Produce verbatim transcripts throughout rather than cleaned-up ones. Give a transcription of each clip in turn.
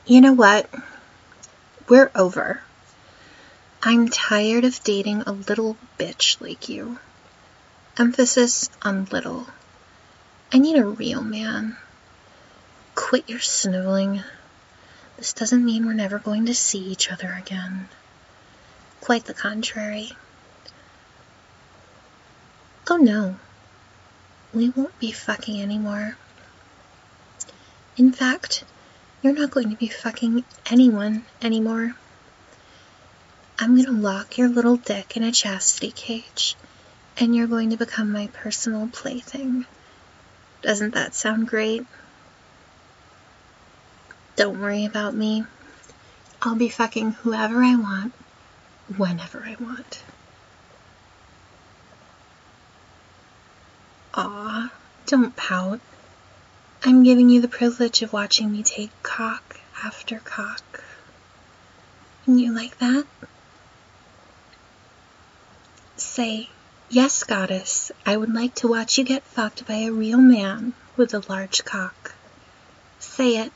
You know what? We're over. I'm tired of dating a little bitch like you. Emphasis on little. I need a real man. Quit your sniveling. This doesn't mean we're never going to see each other again. Quite the contrary. Oh no. We won't be fucking anymore. In fact, you're not going to be fucking anyone anymore. I'm gonna lock your little dick in a chastity cage, and you're going to become my personal plaything. Doesn't that sound great? Don't worry about me. I'll be fucking whoever I want, whenever I want. Aw, don't pout. I'm giving you the privilege of watching me take cock after cock. And you like that? Say, yes, goddess, I would like to watch you get fucked by a real man with a large cock. Say it.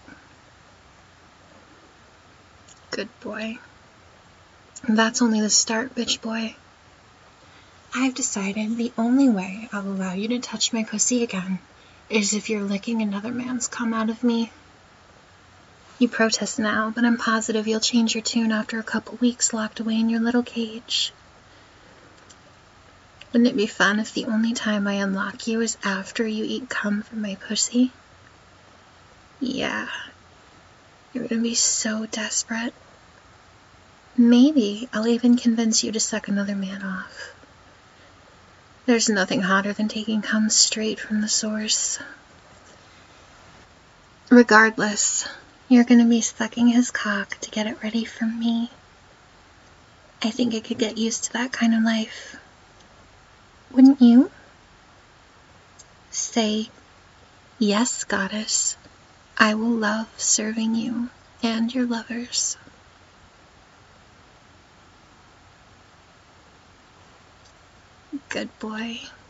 Good boy. And that's only the start, bitch boy. I've decided the only way I'll allow you to touch my pussy again is if you're licking another man's cum out of me. You protest now, but I'm positive you'll change your tune after a couple weeks locked away in your little cage. Wouldn't it be fun if the only time I unlock you is after you eat cum from my pussy? Yeah. You're gonna be so desperate. Maybe I'll even convince you to suck another man off. There's nothing hotter than taking cum straight from the source. Regardless, you're gonna be sucking his cock to get it ready for me. I think I could get used to that kind of life. Wouldn't you? Say, yes, goddess. I will love serving you and your lovers. Good boy.